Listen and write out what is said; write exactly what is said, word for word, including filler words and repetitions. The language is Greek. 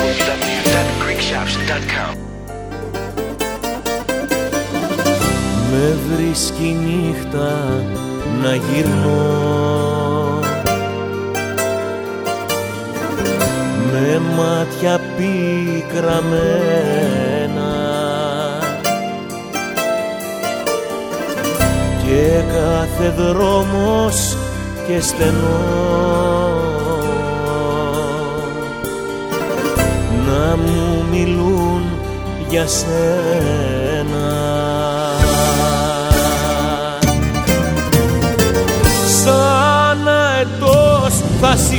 w w w τελεία greek shops τελεία com. Με βρίσκει νύχτα να γυρνώ με μάτια πικραμένα και κάθε δρόμος και στενό να μου μιλούν για σένα. Σαν αετός θα